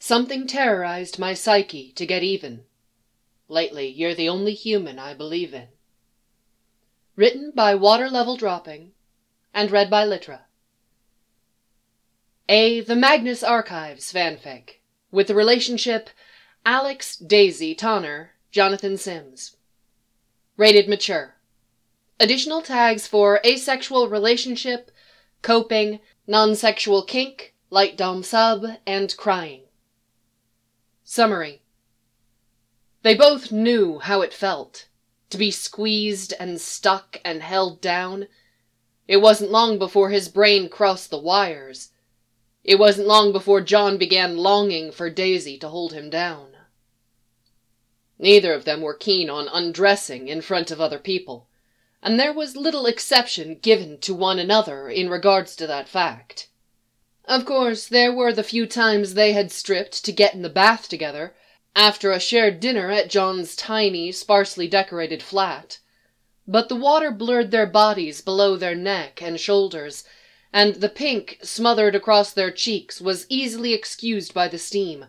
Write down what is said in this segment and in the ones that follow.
Something terrorized my psyche to get even. Lately, you're the only human I believe in. Written by Water Level Dropping, and read by Litra. The Magnus Archives fanfic, with the relationship Alex Daisy Tonner, Jonathan Sims. Rated mature. Additional tags for asexual relationship, coping, non-sexual kink, light dom sub, and crying. Summary. They both knew how it felt, to be squeezed and stuck and held down. It wasn't long before his brain crossed the wires. It wasn't long before John began longing for Daisy to hold him down. Neither of them were keen on undressing in front of other people, and there was little exception given to one another in regards to that fact. Of course, there were the few times they had stripped to get in the bath together, after a shared dinner at John's tiny, sparsely decorated flat. But the water blurred their bodies below their neck and shoulders, and the pink smothered across their cheeks was easily excused by the steam.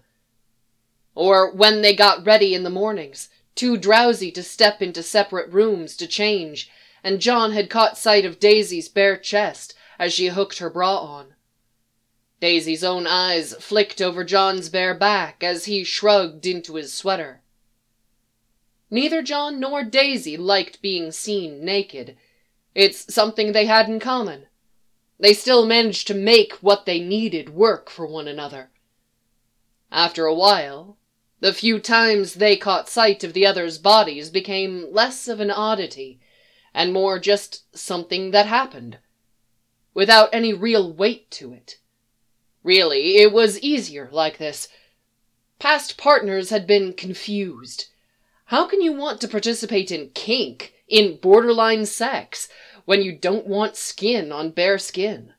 Or when they got ready in the mornings, too drowsy to step into separate rooms to change, and John had caught sight of Daisy's bare chest as she hooked her bra on. Daisy's own eyes flicked over John's bare back as he shrugged into his sweater. Neither John nor Daisy liked being seen naked. It's something they had in common. They still managed to make what they needed work for one another. After a while, the few times they caught sight of the other's bodies became less of an oddity, and more just something that happened, without any real weight to it. Really, it was easier like this. Past partners had been confused. How can you want to participate in kink, in borderline sex, when you don't want skin on bare skin?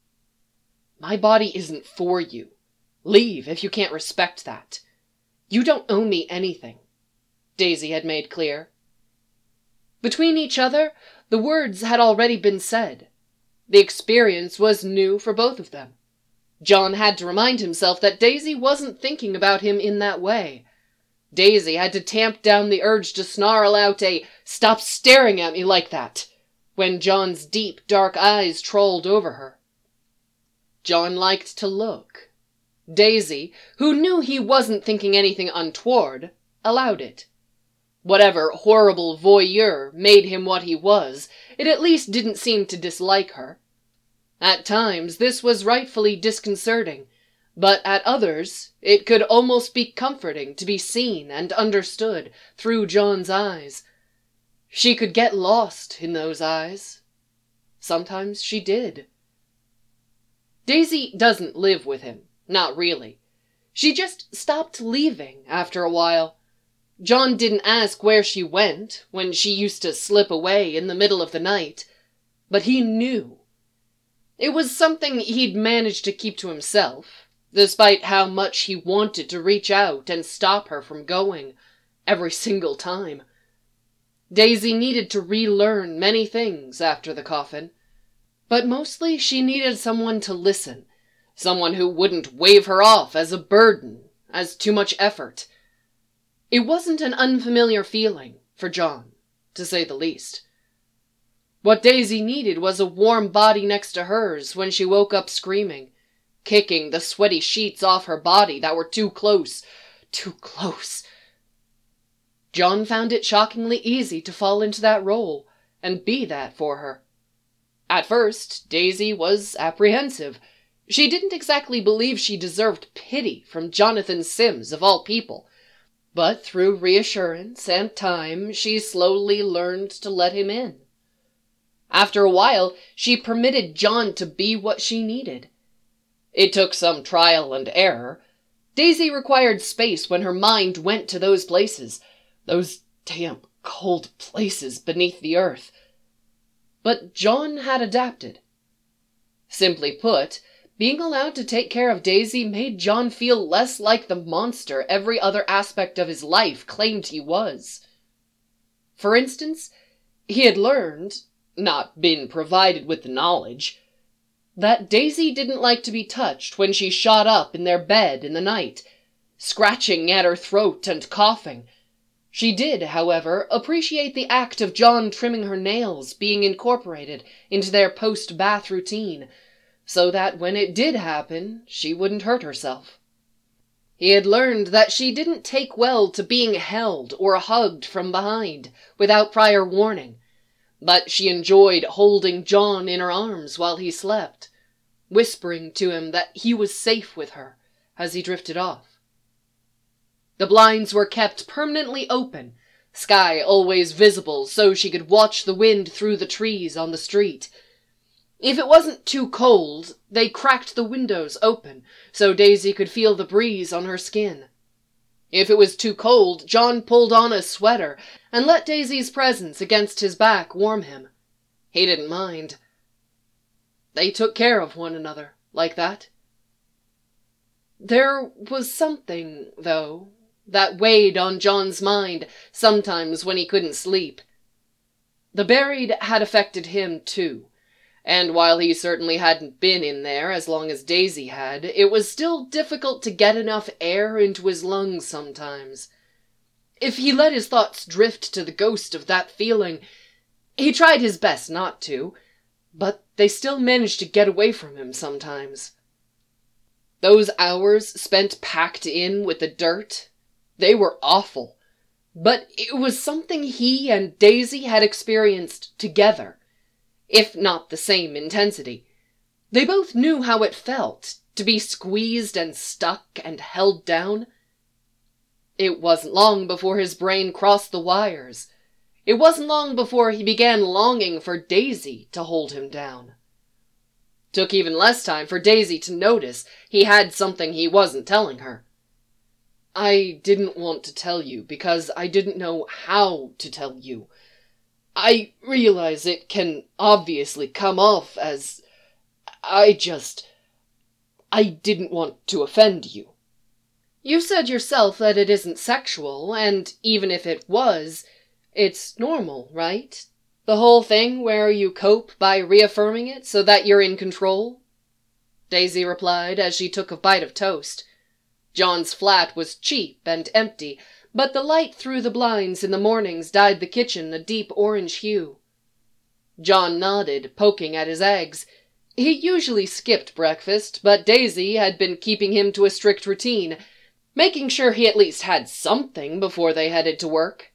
My body isn't for you. Leave if you can't respect that. You don't owe me anything, Daisy had made clear. Between each other, the words had already been said. The experience was new for both of them. John had to remind himself that Daisy wasn't thinking about him in that way. Daisy had to tamp down the urge to snarl out a "Stop staring at me like that!" when John's deep, dark eyes trolled over her. John liked to look. Daisy, who knew he wasn't thinking anything untoward, allowed it. Whatever horrible voyeur made him what he was, it at least didn't seem to dislike her. At times, this was rightfully disconcerting, but at others, it could almost be comforting to be seen and understood through John's eyes. She could get lost in those eyes. Sometimes she did. Daisy doesn't live with him, not really. She just stopped leaving after a while. John didn't ask where she went when she used to slip away in the middle of the night, but he knew. It was something he'd managed to keep to himself, despite how much he wanted to reach out and stop her from going, every single time. Daisy needed to relearn many things after the coffin, but mostly she needed someone to listen, someone who wouldn't wave her off as a burden, as too much effort. It wasn't an unfamiliar feeling for John, to say the least. What Daisy needed was a warm body next to hers when she woke up screaming, kicking the sweaty sheets off her body that were too close. John found it shockingly easy to fall into that role and be that for her. At first, Daisy was apprehensive. She didn't exactly believe she deserved pity from Jonathan Sims, of all people. But through reassurance and time, she slowly learned to let him in. After a while, she permitted John to be what she needed. It took some trial and error. Daisy required space when her mind went to those places, those damp, cold places beneath the earth. But John had adapted. Simply put, being allowed to take care of Daisy made John feel less like the monster every other aspect of his life claimed he was. For instance, he had learned, not been provided with the knowledge, that Daisy didn't like to be touched when she shot up in their bed in the night, scratching at her throat and coughing. She did, however, appreciate the act of John trimming her nails being incorporated into their post-bath routine, so that when it did happen, she wouldn't hurt herself. He had learned that she didn't take well to being held or hugged from behind without prior warning, but she enjoyed holding John in her arms while he slept, whispering to him that he was safe with her as he drifted off. The blinds were kept permanently open, sky always visible so she could watch the wind through the trees on the street. If it wasn't too cold, they cracked the windows open so Daisy could feel the breeze on her skin. If it was too cold, John pulled on a sweater and let Daisy's presence against his back warm him. He didn't mind. They took care of one another like that. There was something, though, that weighed on John's mind sometimes when he couldn't sleep. The buried had affected him too, and while he certainly hadn't been in there as long as Daisy had, it was still difficult to get enough air into his lungs sometimes. If he let his thoughts drift to the ghost of that feeling, he tried his best not to, but they still managed to get away from him sometimes. Those hours spent packed in with the dirt, they were awful, but it was something he and Daisy had experienced together, if not the same intensity. They both knew how it felt to be squeezed and stuck and held down. It wasn't long before his brain crossed the wires. It wasn't long before he began longing for Daisy to hold him down. Took even less time for Daisy to notice he had something he wasn't telling her. I didn't want to tell you because I didn't know how to tell you. I realize it can obviously come off as... I didn't want to offend you. You said yourself that it isn't sexual, and even if it was, it's normal, right? The whole thing where you cope by reaffirming it so that you're in control? Daisy replied as she took a bite of toast. John's flat was cheap and empty, but the light through the blinds in the mornings dyed the kitchen a deep orange hue. John nodded, poking at his eggs. He usually skipped breakfast, but Daisy had been keeping him to a strict routine, making sure he at least had something before they headed to work.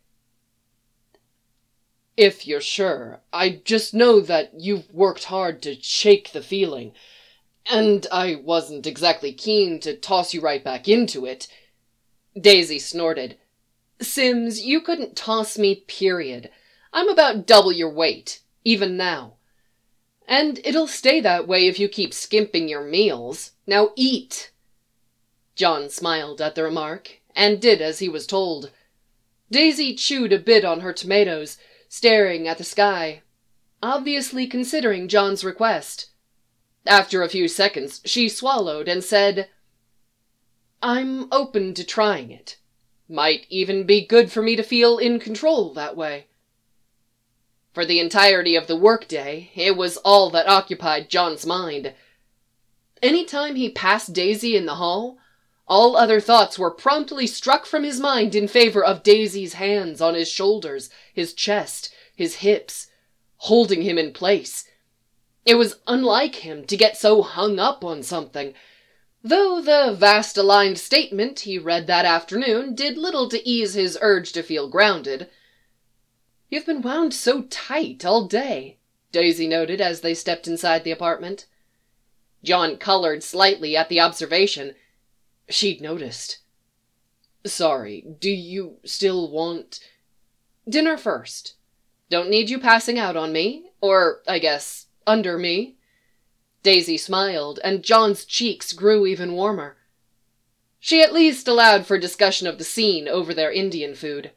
If you're sure, I just know that you've worked hard to shake the feeling, and I wasn't exactly keen to toss you right back into it. Daisy snorted. Sims, you couldn't toss me, period. I'm about double your weight, even now. And it'll stay that way if you keep skimping your meals. Now eat. John smiled at the remark, and did as he was told. Daisy chewed a bit on her tomatoes, staring at the sky, obviously considering John's request. After a few seconds, she swallowed and said, I'm open to trying it. Might even be good for me to feel in control that way. For the entirety of the workday, it was all that occupied John's mind. Any time he passed Daisy in the hall, all other thoughts were promptly struck from his mind in favor of Daisy's hands on his shoulders, his chest, his hips, holding him in place. It was unlike him to get so hung up on something, though the vast-aligned statement he read that afternoon did little to ease his urge to feel grounded. You've been wound so tight all day, Daisy noted as they stepped inside the apartment. John colored slightly at the observation. She'd noticed. Sorry, do you still want... Dinner first. Don't need you passing out on me, or, I guess, under me. Daisy smiled, and John's cheeks grew even warmer. She at least allowed for discussion of the scene over their Indian food.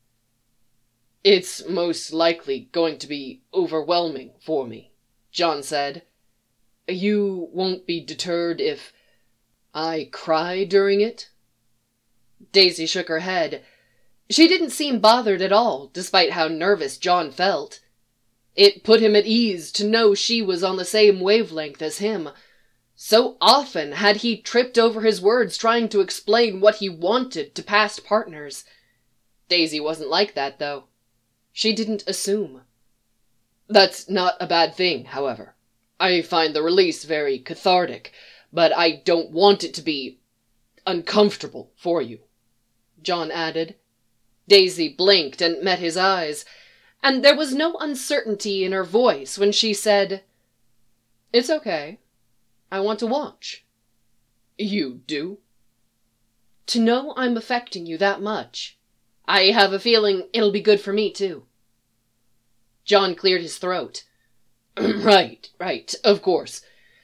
It's most likely going to be overwhelming for me, John said. You won't be deterred if I cry during it? Daisy shook her head. She didn't seem bothered at all, despite how nervous John felt. It put him at ease to know she was on the same wavelength as him. So often had he tripped over his words trying to explain what he wanted to past partners. Daisy wasn't like that, though. She didn't assume. That's not a bad thing, however. I find the release very cathartic, but I don't want it to be uncomfortable for you, John added. Daisy blinked and met his eyes, and there was no uncertainty in her voice when she said, "It's okay. I want to watch." "You do?" "To know I'm affecting you that much. I have a feeling it'll be good for me, too." John cleared his throat. Right, of course.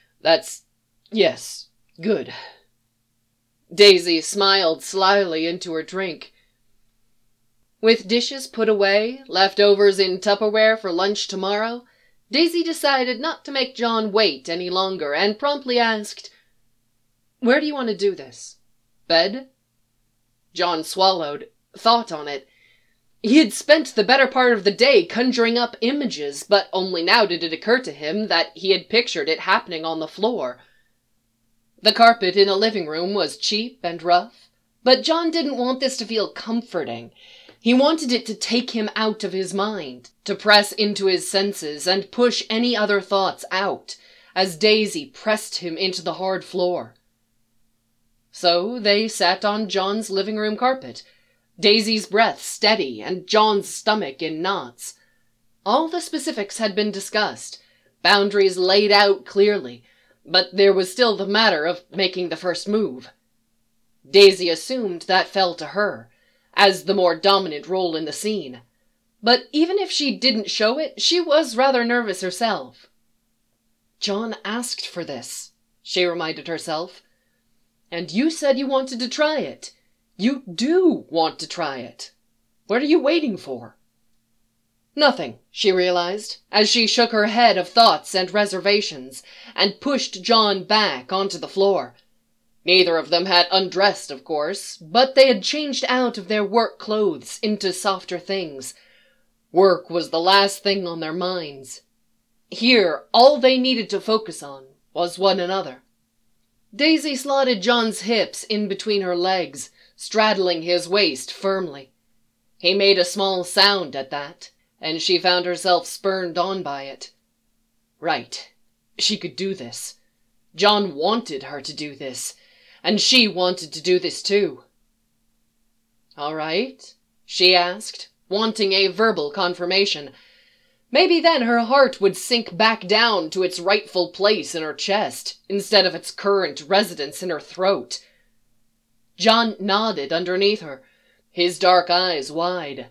Yes, good. Daisy smiled slyly into her drink. With dishes put away, leftovers in Tupperware for lunch tomorrow, Daisy decided not to make John wait any longer and promptly asked, "Where do you want to do this? Bed?" John swallowed, thought on it. He had spent the better part of the day conjuring up images, but only now did it occur to him that he had pictured it happening on the floor. The carpet in the living room was cheap and rough, but John didn't want this to feel comforting. He wanted it to take him out of his mind, to press into his senses and push any other thoughts out, as Daisy pressed him into the hard floor. So they sat on John's living room carpet, Daisy's breath steady and John's stomach in knots. All the specifics had been discussed, boundaries laid out clearly, but there was still the matter of making the first move. Daisy assumed that fell to her, as the more dominant role in the scene. But even if she didn't show it, she was rather nervous herself. "John asked for this," she reminded herself. "And you said you wanted to try it. You do want to try it. What are you waiting for?" Nothing, she realized, as she shook her head of thoughts and reservations, and pushed John back onto the floor. Neither of them had undressed, of course, but they had changed out of their work clothes into softer things. Work was the last thing on their minds. Here, all they needed to focus on was one another. Daisy slotted John's hips in between her legs, straddling his waist firmly. He made a small sound at that, and she found herself spurred on by it. Right, she could do this. John wanted her to do this, and she wanted to do this too. "All right?" she asked, wanting a verbal confirmation. Maybe then her heart would sink back down to its rightful place in her chest, instead of its current residence in her throat. John nodded underneath her, his dark eyes wide.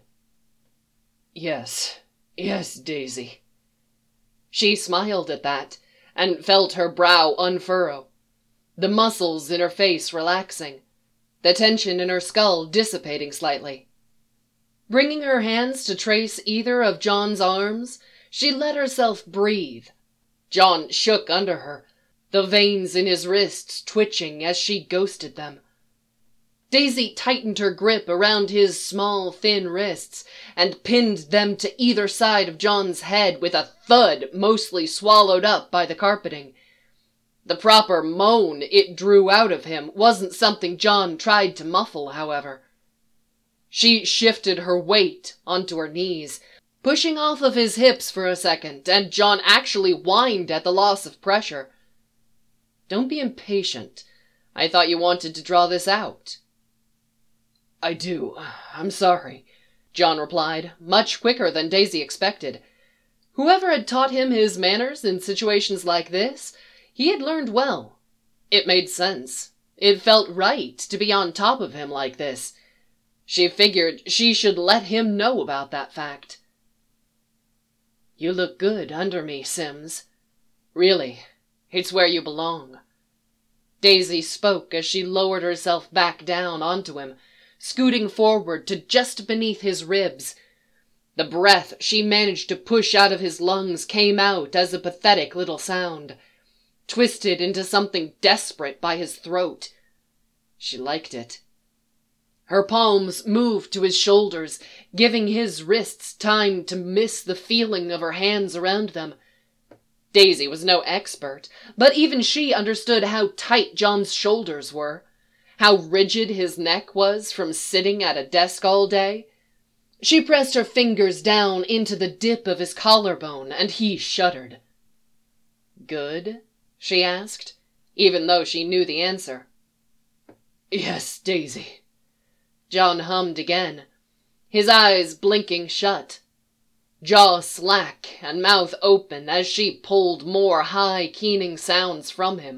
Yes, Daisy." She smiled at that, and felt her brow unfurrow, the muscles in her face relaxing, the tension in her skull dissipating slightly. Bringing her hands to trace either of John's arms, she let herself breathe. John shook under her, the veins in his wrists twitching as she ghosted them. Daisy tightened her grip around his small, thin wrists and pinned them to either side of John's head with a thud mostly swallowed up by the carpeting. The proper moan it drew out of him wasn't something John tried to muffle, however. She shifted her weight onto her knees, pushing off of his hips for a second, and John actually whined at the loss of pressure. "Don't be impatient. I thought you wanted to draw this out." "I do. I'm sorry," John replied, much quicker than Daisy expected. Whoever had taught him his manners in situations like this, he had learned well. It made sense. It felt right to be on top of him like this. She figured she should let him know about that fact. "You look good under me, Sims. Really, it's where you belong." Daisy spoke as she lowered herself back down onto him, scooting forward to just beneath his ribs. The breath she managed to push out of his lungs came out as a pathetic little sound, twisted into something desperate by his throat. She liked it. Her palms moved to his shoulders, giving his wrists time to miss the feeling of her hands around them. Daisy was no expert, but even she understood how tight John's shoulders were, how rigid his neck was from sitting at a desk all day. She pressed her fingers down into the dip of his collarbone, and he shuddered. "Good?" she asked, even though she knew the answer. "Yes, Daisy." John hummed again, his eyes blinking shut, jaw slack and mouth open as she pulled more high, keening sounds from him.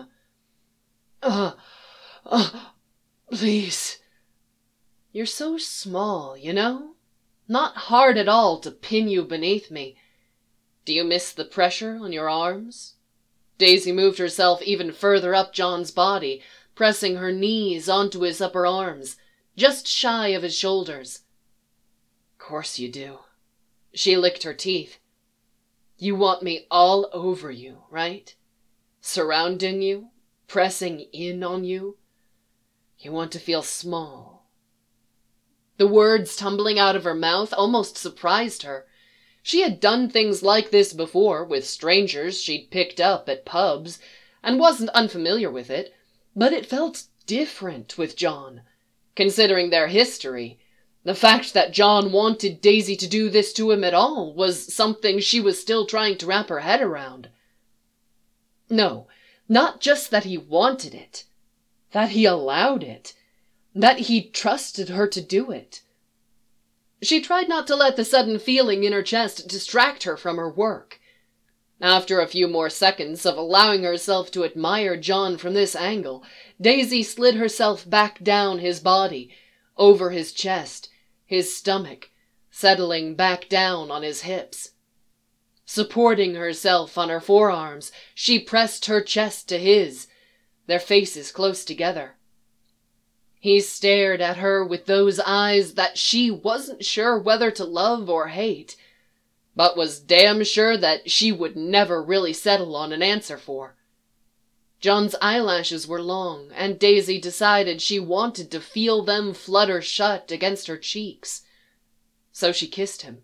Please." "You're so small, you know? Not hard at all to pin you beneath me. Do you miss the pressure on your arms?" Daisy moved herself even further up John's body, pressing her knees onto his upper arms, just shy of his shoulders. "Course you do." She licked her teeth. "You want me all over you, right? Surrounding you, pressing in on you. You want to feel small." The words tumbling out of her mouth almost surprised her. She had done things like this before with strangers she'd picked up at pubs, and wasn't unfamiliar with it, but it felt different with John, considering their history. The fact that John wanted Daisy to do this to him at all was something she was still trying to wrap her head around. No, not just that he wanted it, that he allowed it, that he trusted her to do it. She tried not to let the sudden feeling in her chest distract her from her work. After a few more seconds of allowing herself to admire John from this angle, Daisy slid herself back down his body, over his chest, his stomach, settling back down on his hips. Supporting herself on her forearms, she pressed her chest to his, their faces close together. He stared at her with those eyes that she wasn't sure whether to love or hate, but was damn sure that she would never really settle on an answer for. John's eyelashes were long, and Daisy decided she wanted to feel them flutter shut against her cheeks. So she kissed him.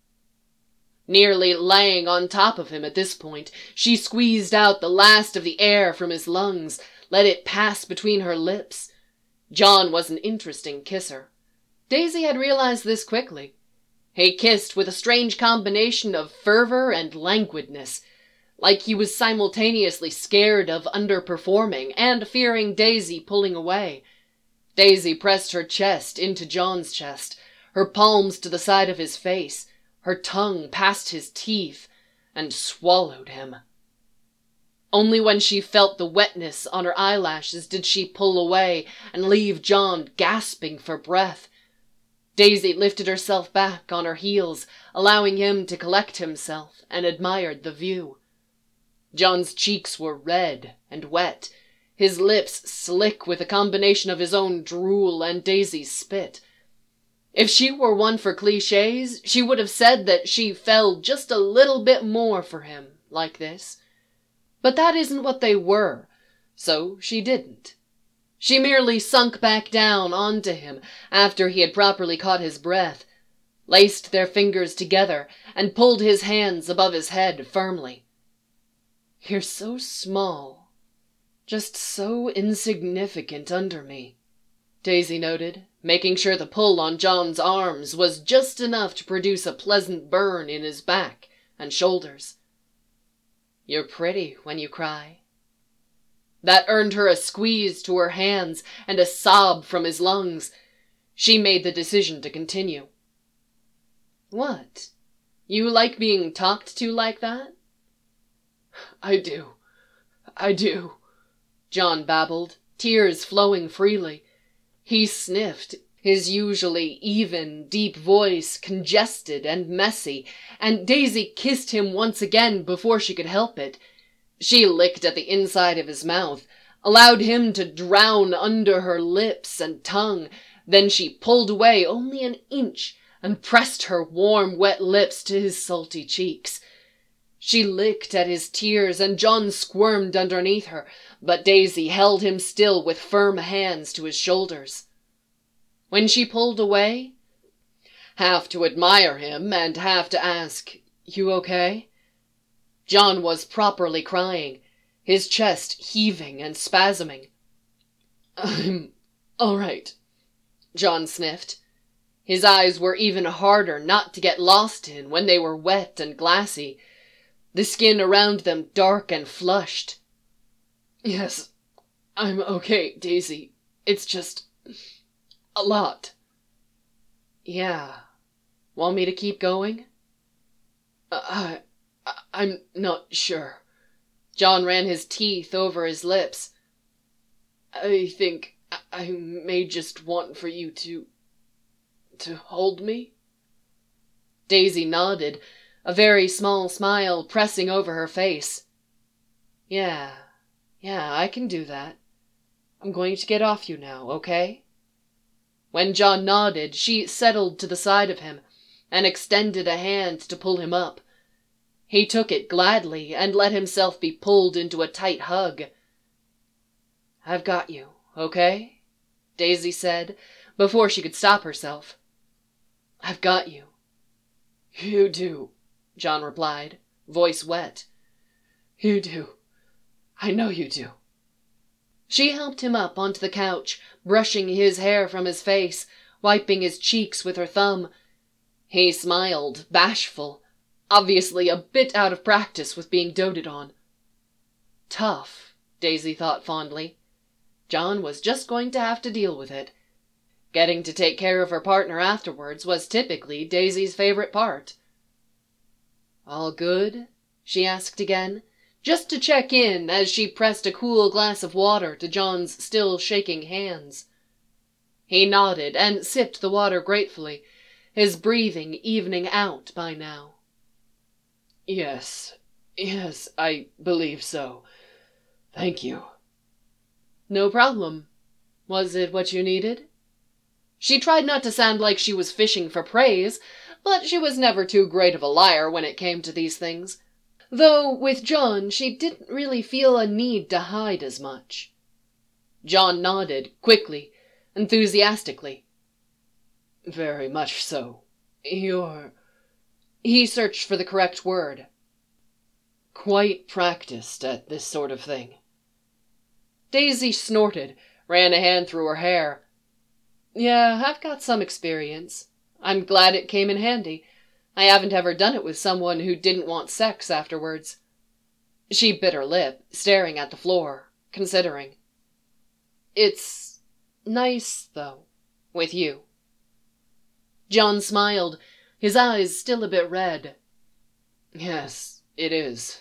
Nearly laying on top of him at this point, she squeezed out the last of the air from his lungs, let it pass between her lips. John was an interesting kisser. Daisy had realized this quickly. He kissed with a strange combination of fervor and languidness, like he was simultaneously scared of underperforming and fearing Daisy pulling away. Daisy pressed her chest into John's chest, her palms to the side of his face, her tongue past his teeth, and swallowed him. Only when she felt the wetness on her eyelashes did she pull away and leave John gasping for breath. Daisy lifted herself back on her heels, allowing him to collect himself, and admired the view. John's cheeks were red and wet, his lips slick with a combination of his own drool and Daisy's spit. If she were one for cliches, she would have said that she fell just a little bit more for him, like this. But that isn't what they were, so she didn't. She merely sunk back down onto him after he had properly caught his breath, laced their fingers together, and pulled his hands above his head firmly. "You're so small, just so insignificant under me," Daisy noted, making sure the pull on John's arms was just enough to produce a pleasant burn in his back and shoulders. "You're pretty when you cry." That earned her a squeeze to her hands and a sob from his lungs. She made the decision to continue. "What? You like being talked to like that?" I do, John babbled, tears flowing freely. He sniffed, his usually even, deep voice congested and messy, and Daisy kissed him once again before she could help it. She licked at the inside of his mouth, allowed him to drown under her lips and tongue, then she pulled away only an inch and pressed her warm, wet lips to his salty cheeks. She licked at his tears, and John squirmed underneath her, but Daisy held him still with firm hands to his shoulders. When she pulled away, half to admire him and half to ask, "You okay?" John was properly crying, his chest heaving and spasming. "I'm all right," John sniffed. His eyes were even harder not to get lost in when they were wet and glassy, the skin around them dark and flushed. "Yes, I'm okay, Daisy. It's just a lot." "Yeah. Want me to keep going?" I'm not sure." John ran his teeth over his lips. "I think I may just want for you to hold me." Daisy nodded, a very small smile pressing over her face. Yeah, I can do that. I'm going to get off you now, okay?" When John nodded, she settled to the side of him and extended a hand to pull him up. He took it gladly and let himself be pulled into a tight hug. "I've got you, okay?" Daisy said, before she could stop herself. "I've got you." "You do," John replied, voice wet. "You do. I know you do." She helped him up onto the couch, brushing his hair from his face, wiping his cheeks with her thumb. He smiled, bashful, obviously a bit out of practice with being doted on. Tough, Daisy thought fondly. John was just going to have to deal with it. Getting to take care of her partner afterwards was typically Daisy's favorite part. "All good?" she asked again, just to check in as she pressed a cool glass of water to John's still shaking hands. He nodded and sipped the water gratefully, his breathing evening out by now. Yes, I believe so. Thank you." "No problem. Was it what you needed?" She tried not to sound like she was fishing for praise, but she was never too great of a liar when it came to these things. Though with John, she didn't really feel a need to hide as much. John nodded, quickly, enthusiastically. "Very much so. You're—" He searched for the correct word. "Quite practiced at this sort of thing." Daisy snorted, ran a hand through her hair. "Yeah, I've got some experience. I'm glad it came in handy. I haven't ever done it with someone who didn't want sex afterwards." She bit her lip, staring at the floor, considering. "It's nice, though, with you." John smiled, his eyes still a bit red. "Yes, it is."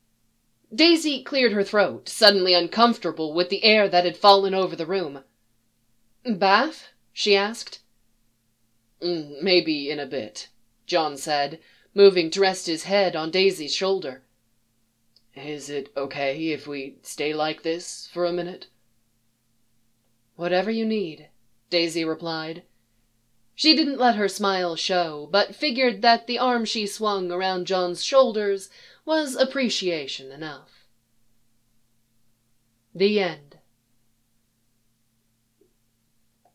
Daisy cleared her throat, suddenly uncomfortable with the air that had fallen over the room. "Bath?" she asked. "Maybe in a bit," John said, moving to rest his head on Daisy's shoulder. "Is it okay if we stay like this for a minute?" "Whatever you need," Daisy replied. She didn't let her smile show, but figured that the arm she swung around John's shoulders was appreciation enough. The end.